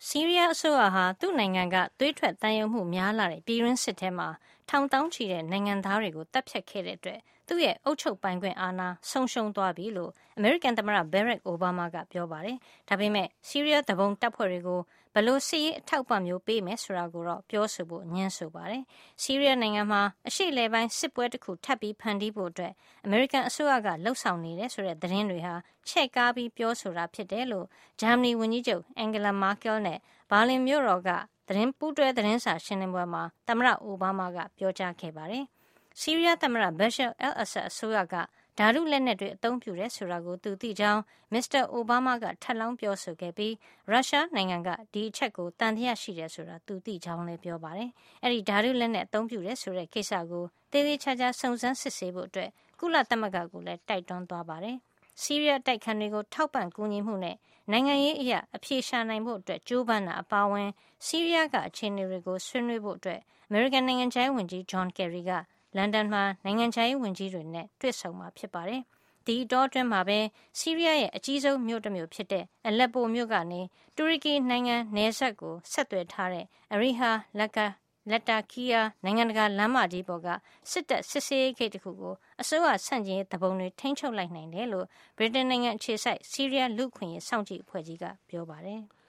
ဆီးရီးယားအစိုးရဟာသူ့နိုင်ငံကသွေးထွက်သံယိုမှုများလာတဲ့ပြည်တွင်းစစ်ထဲမှာထောင်သောင်းချီတဲ့နိုင်ငံသားတွေကိုတပ်ဖြတ်ခဲ့တဲ့အတွက်သူ့ရဲ့အုပ်ချုပ်ပိုင်ခွင့်အာဏာဆုံးရှုံးသွားပြီလို့အမေရိကန်သမ္မတ Barack Obama ကပြောပါတယ်။ဒါပေမဲ့ဆီးရီးယားသူပုန်တပ်ဖွဲ့တွေကိုဘယ်လိုစစ်ရေးအထောက်အပံ့မျိုးပေးမယ်ဆိုတာကိုတော့ပြောဆိုဖို့ငြင်းဆိုပါတယ်။ဆီးရီးယားနိုင်ငံမှာအရှေ့အလယ်ပိုင်းစစ်ပွဲတစ်ခုထပ်ပြီးဖန်တီးဖို့အတွက်အမေရိကန်အစိုးရကလှုံ့ဆော်နေတယ်ဆိုတဲ့သတင်းတွေဟာချဲ့ကားပြီးပြောဆိုတာဖြစ်တယ်လို့ဂျာမနီဝန်ကြီးချုပ် Angela Merkel နဲ့ဘာလင်မြို့တော်ကပူးတွဲသတင်းစာရှင်းလင်းပွဲမှာသမ္မတအိုဘားမားကပြောကြားခဲ့ပါတယ်။ဆီးရီးယားသမ္မတ Bashar al-Assad အစိုးရကဓာတုလက်နက်တွေအသုံးပြုတယ်ဆိုတာကိုသူသိကြောင်းမစ္စတာအိုဘားမားကထပ်လောင်းပြောဆိုခဲ့ပြီးရုရှားနိုင်ငံကဒီအချက်ကိုတန်တရားရှိတယ်ဆိုတာသူသိကြောင်းလည်းပြောပါတယ်။အဲဒီဓာတုလက်နက်အသုံးပြုတယ်ဆိုတဲ့ကိစ္စကိုသေသေးချာချာစုံစမ်းစစ်ဆေးဖို့အတွက်ကုလသမဂ္ဂကိုလည်းတိုက်တွန်းသွားပါတယ်။ဆီးရီးယားတိုက်ခိုက်တွေကိုထောက်ပံ့ကူညီမှုနဲ့နိုင်ငံရေးအရာအပြေရှာနိုင်ဖို့အတွက်ကြိုးပမ်းတာအပါအဝင်ဆီးရီးယားကအခြေအနေတွေကိုဆွေးနွေးဖို့အတွက်အမေရိကန်နိုင်ငံခြားရေးဝန်ကြီးဂျွန်ကယ်ရီကလန်ဒန်မှာနိုင်ငံခြားရေးဝန်ကြီးတွေနဲ့တွေ့ဆုံမှာဖြစ်ပါတယ်။ဒီအတောအတွင်းမှာပဲဆီးရီးယားရဲ့အကြီးဆုံးမြို့တစ်မြို့ဖြစ်တဲ့အလက်ပိုမြို့ကနေတူရကီနိုင်ငံနယ်စပ်ကိုဆက်သွယ်ထားတဲ့အရီဟာလက်တာကီယာနိုင်ငံတကာလမ်းမကြီးပေါ်ကစစ်တပ်စစ်ဆေးရေးဂိတ်တစ်ခုကိုအစိုးရဆန့်ကျင်ရေးတပုံတွေထိန်းချုပ်လိုက်နိုင်တယ်လို့ဗြိတိန်နိုင်ငံအခြေစိုက်ဆီးရီးယားလူ့အခွင့်အရေးစောင့်ကြည့်အဖွဲ့ကြီးကပြောပါတယ်။